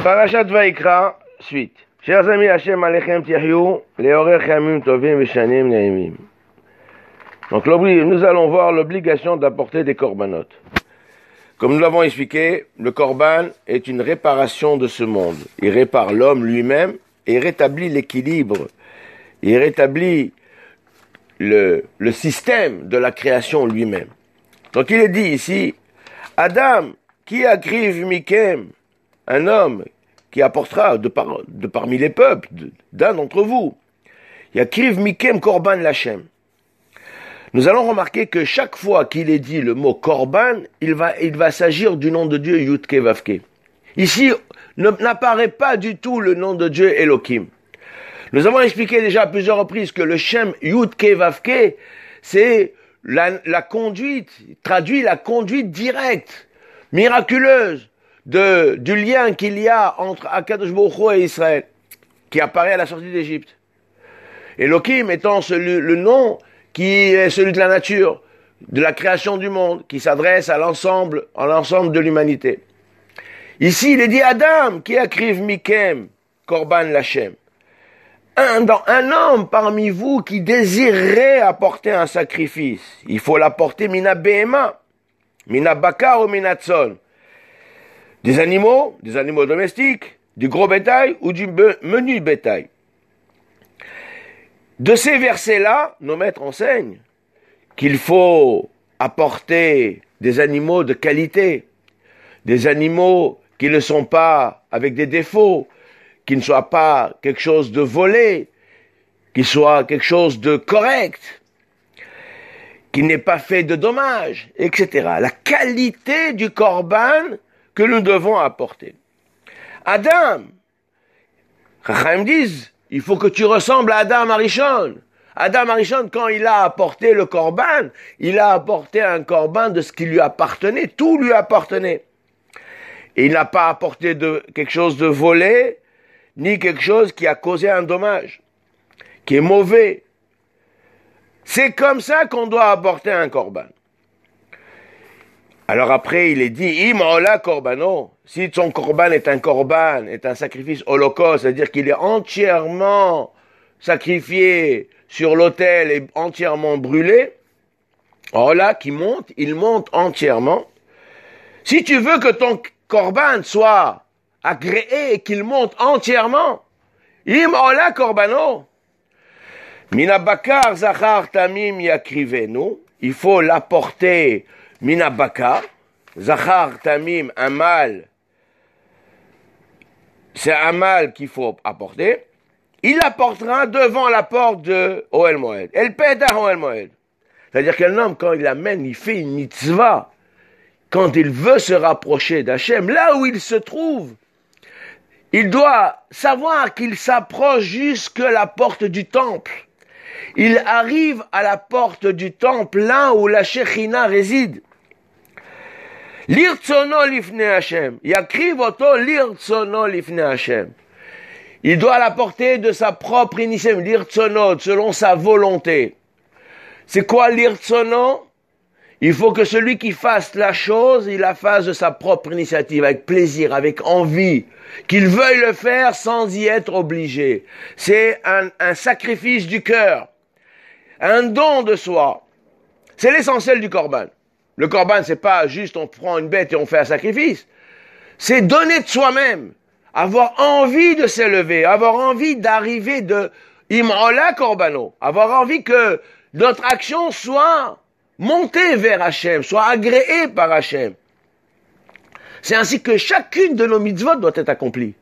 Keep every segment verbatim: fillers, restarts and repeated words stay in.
Parashat Vaikra, suite. Chers amis, Hashem Alechem Tihyou, Leorech Yamim Tovim Veshanim Naimim. Donc nous allons voir l'obligation d'apporter des korbanot. Comme nous l'avons expliqué, le korban est une réparation de ce monde. Il répare l'homme lui-même et rétablit l'équilibre. Il rétablit le, le système de la création lui-même. Donc il est dit ici, Adam, qui akriv mikem, un homme qui apportera de, par, de parmi les peuples, d'un d'entre vous, yakriv mikem korban lachem. Nous allons remarquer que chaque fois qu'il est dit le mot korban, il va, il va s'agir du nom de Dieu Yudke Vavke. Ici, n'apparaît pas du tout le nom de Dieu Elohim. Nous avons expliqué déjà à plusieurs reprises que le Shem Yudke Vavke, c'est la, la conduite, traduit la conduite directe, miraculeuse, de, du lien qu'il y a entre Akadosh Baruch Hu et Israël, qui apparaît à la sortie d'Égypte. Elohim étant celui, le nom qui est celui de la nature, de la création du monde, qui s'adresse à l'ensemble, à l'ensemble de l'humanité. Ici, il est dit Adam, qui akriv mikem, korban lachem. Un, dans, un homme parmi vous qui désirerait apporter un sacrifice, il faut l'apporter mina behema, mina bakar ou mina tson. Des animaux, des animaux domestiques, du gros bétail ou du menu bétail. De ces versets-là, nos maîtres enseignent qu'il faut apporter des animaux de qualité, des animaux qui ne sont pas avec des défauts, qui ne soient pas quelque chose de volé, qui soient quelque chose de correct, qui n'ait pas fait de dommages, et cetera. La qualité du korban que nous devons apporter. Adam, Chachamim disent, il faut que tu ressembles à Adam Arishon. Adam Arishon, quand il a apporté le korban, il a apporté un korban de ce qui lui appartenait, tout lui appartenait. Et il n'a pas apporté de, quelque chose de volé, ni quelque chose qui a causé un dommage, qui est mauvais. C'est comme ça qu'on doit apporter un korban. Alors après, il est dit, im ola korbano, si son korban est un korban, est un sacrifice holocauste, c'est-à-dire qu'il est entièrement sacrifié sur l'autel et entièrement brûlé, ola qui monte, il monte entièrement. Si tu veux que ton korban soit agréé et qu'il monte entièrement, im ola korbano, mina bakar zachar tamim yakrivenu, il faut l'apporter mina bakar, zachar tamim, un mâle, c'est un mâle qu'il faut apporter, il apportera devant la porte de Ohel Moed. El peta Ohel Moed. C'est-à-dire qu'un homme, quand il amène, il fait une mitzvah, quand il veut se rapprocher d'Hachem, là où il se trouve, il doit savoir qu'il s'approche jusque la porte du temple. Il arrive à la porte du temple, là où la Shekhinah réside. Lirtsono lifne Hashem. Yakriv oto lirtsono lifne Hashem. Il doit l'apporter de sa propre initiative, lirtsono, selon sa volonté. C'est quoi lirtsono? Il faut que celui qui fasse la chose, il la fasse de sa propre initiative, avec plaisir, avec envie, qu'il veuille le faire sans y être obligé. C'est un, un sacrifice du cœur, un don de soi. C'est l'essentiel du korban. Le korban, c'est pas juste on prend une bête et on fait un sacrifice. C'est donner de soi-même, avoir envie de s'élever, avoir envie d'arriver de im'ola korbano, avoir envie que notre action soit montée vers Hachem, soit agréée par Hachem. C'est ainsi que chacune de nos mitzvot doit être accomplie.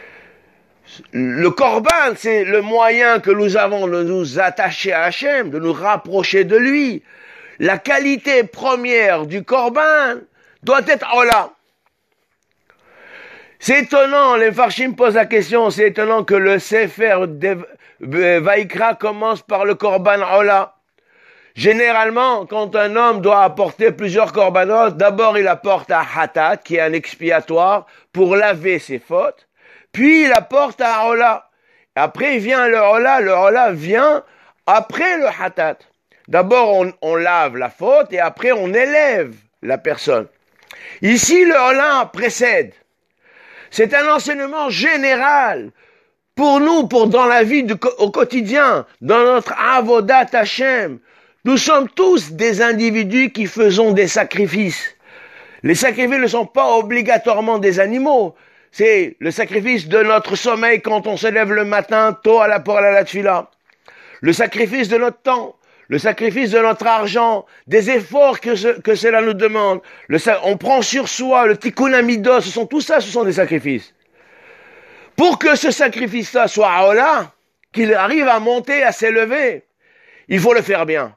Le korban, c'est le moyen que nous avons de nous attacher à Hachem, de nous rapprocher de lui. La qualité première du korban doit être ola. C'est étonnant, les Farshim posent la question, c'est étonnant que le Sefer Vaikra commence par le korban ola. Généralement, quand un homme doit apporter plusieurs korbanot, d'abord il apporte un hatat, qui est un expiatoire, pour laver ses fautes, puis il apporte un ola. Après il vient le ola, le ola vient après le hatat. D'abord, on, on lave la faute et après, on élève la personne. Ici, le Ola précède. C'est un enseignement général pour nous, pour dans la vie du, au quotidien, dans notre avodat Hashem. Nous sommes tous des individus qui faisons des sacrifices. Les sacrifices ne sont pas obligatoirement des animaux. C'est le sacrifice de notre sommeil quand on se lève le matin tôt à la pour aller à la tefila. Le sacrifice de notre temps. Le sacrifice de notre argent, des efforts que, ce, que cela nous demande. Le, on prend sur soi le tikkun amidos, ce sont tout ça, ce sont des sacrifices. Pour que ce sacrifice-là soit aola, qu'il arrive à monter, à s'élever, il faut le faire bien.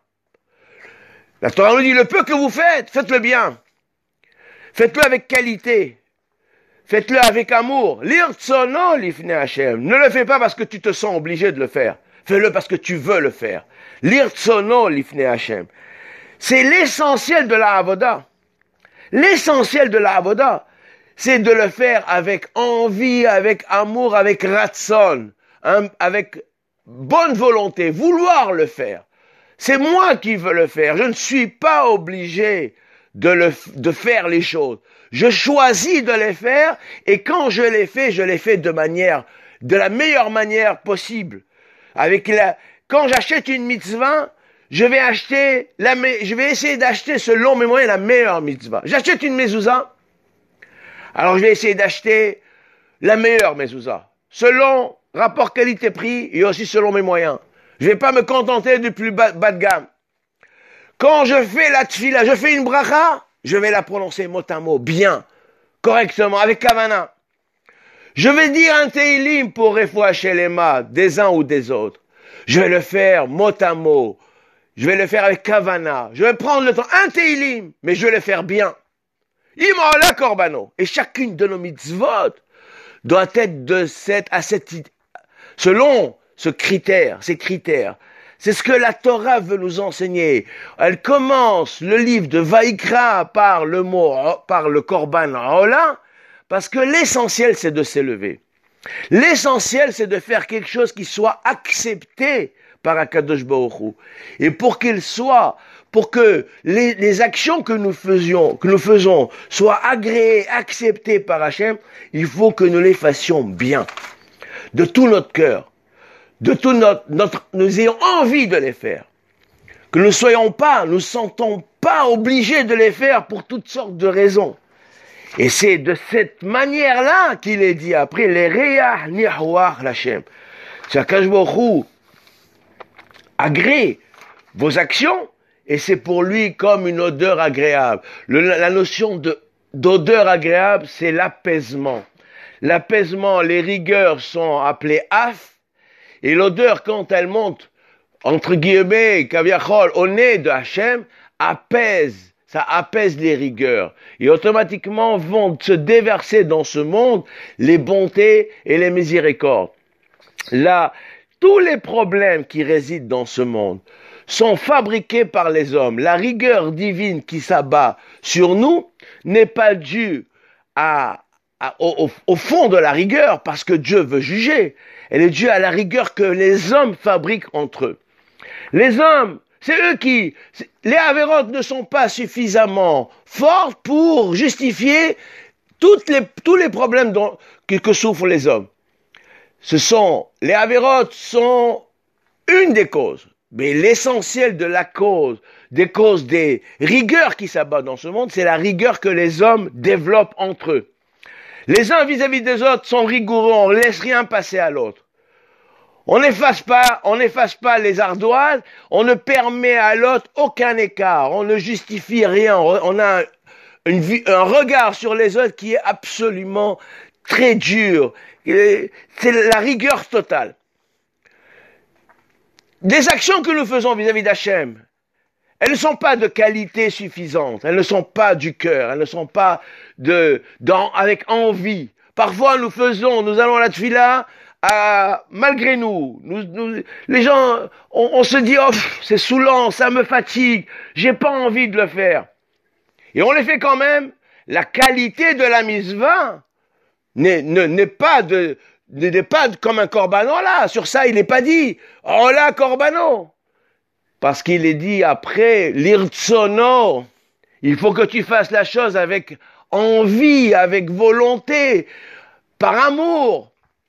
La Torah nous dit, le peu que vous faites, faites-le bien. Faites-le avec qualité. Faites-le avec amour. L'irtsono lifne Hashem. Ne le fais pas parce que tu te sens obligé de le faire. Fais-le parce que tu veux le faire. L'irtsono lifne Hashem. C'est l'essentiel de la avoda. L'essentiel de la avoda, c'est de le faire avec envie, avec amour, avec ratson, hein, avec bonne volonté, vouloir le faire. C'est moi qui veux le faire. Je ne suis pas obligé de, le, de faire les choses. Je choisis de les faire et quand je les fais, je les fais de manière, de la meilleure manière possible. Avec la, quand j'achète une mitzvah, je vais acheter la, je vais essayer d'acheter selon mes moyens la meilleure mitzvah. J'achète une mezouza, alors je vais essayer d'acheter la meilleure mezouza. Selon rapport qualité-prix et aussi selon mes moyens. Je vais pas me contenter du plus bas, bas de gamme. Quand je fais la tfila, je fais une bracha, je vais la prononcer mot à mot, bien, correctement, avec kavana. Je vais dire un teilim pour Refoua Shelema, des uns ou des autres. Je vais le faire mot à mot. Je vais le faire avec kavana. Je vais prendre le temps, un teilim, mais je vais le faire bien. Imala korbano. Et chacune de nos mitzvot doit être de cette, à cette, selon ce critère, ces critères. C'est ce que la Torah veut nous enseigner. Elle commence le livre de Vaïkra par le mot, par le korban Ola, parce que l'essentiel c'est de s'élever. L'essentiel c'est de faire quelque chose qui soit accepté par Akadosh Baruch Hu. Et pour qu'il soit, pour que les, les actions que nous faisions, que nous faisons soient agréées, acceptées par Hachem, il faut que nous les fassions bien. De tout notre cœur. De tout notre, notre, nous ayons envie de les faire. Que nous ne soyons pas, nous ne sentons pas obligés de les faire pour toutes sortes de raisons. Et c'est de cette manière-là qu'il est dit après, les reyah ni'huach l'Hachem. C'est Akadosh Baruch Hu agrée vos actions, et c'est pour lui comme une odeur agréable. Le, la notion de, d'odeur agréable, c'est l'apaisement. L'apaisement, les rigueurs sont appelées af, et l'odeur, quand elle monte, entre guillemets, kaviachol, au nez de Hachem, apaise, ça apaise les rigueurs. Et automatiquement vont se déverser dans ce monde les bontés et les miséricordes. Là, tous les problèmes qui résident dans ce monde sont fabriqués par les hommes. La rigueur divine qui s'abat sur nous n'est pas due à, à, au, au fond de la rigueur, parce que Dieu veut juger. Elle est due à la rigueur que les hommes fabriquent entre eux. Les hommes, c'est eux qui... Les avérotes ne sont pas suffisamment forts pour justifier toutes les, tous les problèmes dont, que, que souffrent les hommes. Ce sont... Les avérotes sont une des causes. Mais l'essentiel de la cause, des causes des rigueurs qui s'abattent dans ce monde, c'est la rigueur que les hommes développent entre eux. Les uns vis-à-vis des autres sont rigoureux, on ne laisse rien passer à l'autre. On n'efface pas, on n'efface pas les ardoises, on ne permet à l'autre aucun écart, on ne justifie rien, on a une, un regard sur les autres qui est absolument très dur. C'est la rigueur totale. Des actions que nous faisons vis-à-vis d'Hachem, elles ne sont pas de qualité suffisante, elles ne sont pas du cœur, elles ne sont pas de, dans, avec envie. Parfois nous faisons, nous allons à la tefila, à, malgré nous, nous, nous, les gens, on, on se dit, oh, c'est saoulant, ça me fatigue, j'ai pas envie de le faire. Et on les fait quand même. La qualité de la mitzvah n'est, ne, n'est pas de, n'est pas comme un corbano là. Sur ça, il n'est pas dit, oh là, corbano. Parce qu'il est dit après, l'irtsono. Il faut que tu fasses la chose avec envie, avec volonté. par amour.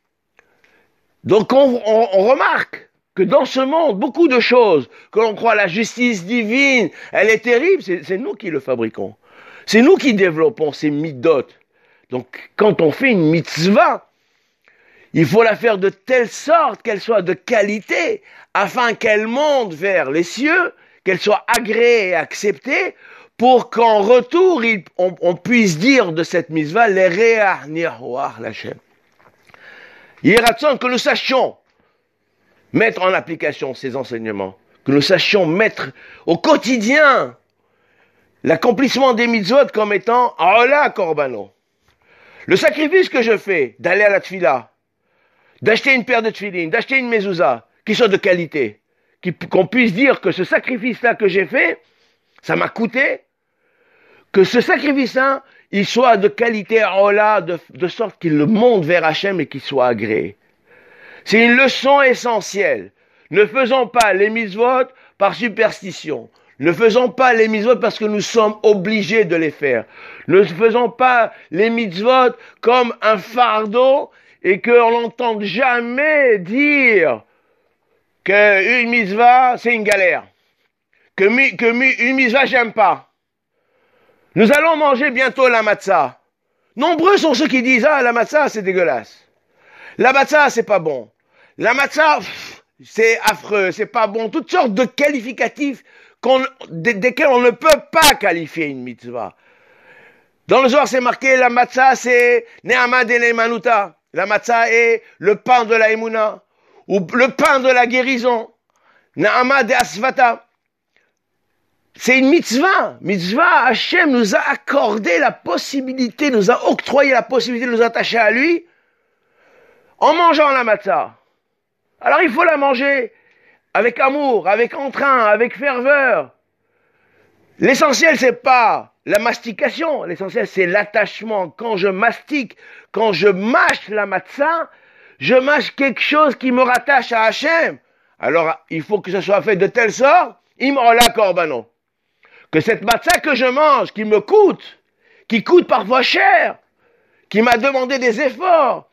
Donc on, on, on remarque que dans ce monde, beaucoup de choses, que l'on croit la justice divine, elle est terrible, c'est nous qui le fabriquons. C'est nous qui développons ces midot. Donc quand on fait une mitzvah, il faut la faire de telle sorte qu'elle soit de qualité, afin qu'elle monte vers les cieux, qu'elle soit agréée et acceptée, pour qu'en retour, il, on, on puisse dire de cette mitzvah, les réah nirwah l'Hachem. Il est ratson que nous sachions mettre en application ces enseignements, que nous sachions mettre au quotidien l'accomplissement des mitzvot comme étant Ola Korbano. Le sacrifice que je fais d'aller à la tfila, d'acheter une paire de tfilines, d'acheter une mezouza, qui soit de qualité, qu'on puisse dire que ce sacrifice-là que j'ai fait, ça m'a coûté, que ce sacrifice-là, il soit de qualité Ola, de, de sorte qu'il le monte vers Hachem et qu'il soit agréé. C'est une leçon essentielle. Ne faisons pas les mitzvot par superstition. Ne faisons pas les mitzvot parce que nous sommes obligés de les faire. Ne faisons pas les mitzvot comme un fardeau et qu'on n'entende jamais dire qu'une mitzvah, c'est une galère. Que, mi, que mi, une mitzvah, j'aime pas. Nous allons manger bientôt la matzah. Nombreux sont ceux qui disent, ah, la matzah, c'est dégueulasse. La matzah, c'est pas bon. La matzah, c'est affreux, c'est pas bon. Toutes sortes de qualificatifs qu'on, desquels on ne peut pas qualifier une mitzvah. Dans le Zohar, c'est marqué, la matzah, c'est Ne'ama de Neimanuta. La matzah est le pain de la Emouna, ou le pain de la guérison. Ne'ama de Asvata. C'est une mitzvah. Mitzvah, Hachem nous a accordé la possibilité, nous a octroyé la possibilité de nous attacher à lui en mangeant la matzah. Alors il faut la manger avec amour, avec entrain, avec ferveur. L'essentiel, c'est pas la mastication. L'essentiel, c'est l'attachement. Quand je mastique, quand je mâche la matzah, je mâche quelque chose qui me rattache à Hachem. Alors, il faut que ce soit fait de telle sorte, im ola korbano. Que cette matzah que je mange, qui me coûte, qui coûte parfois cher, qui m'a demandé des efforts,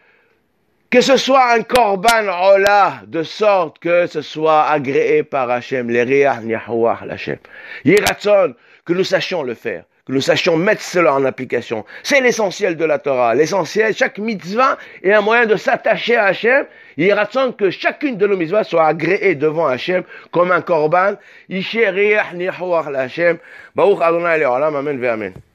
que ce soit un korban ola, de sorte que ce soit agréé par Hachem, les réah nihouah l'Hachem. Yiratzon, que nous sachions le faire, que nous sachions mettre cela en application. C'est l'essentiel de la Torah. L'essentiel, chaque mitzvah est un moyen de s'attacher à Hachem. Yiratzon, que chacune de nos mitzvahs soit agréée devant Hachem comme un korban. Ishe réah nihouah l'Hachem. Baruch Adonai Le'olam, amen ve amen.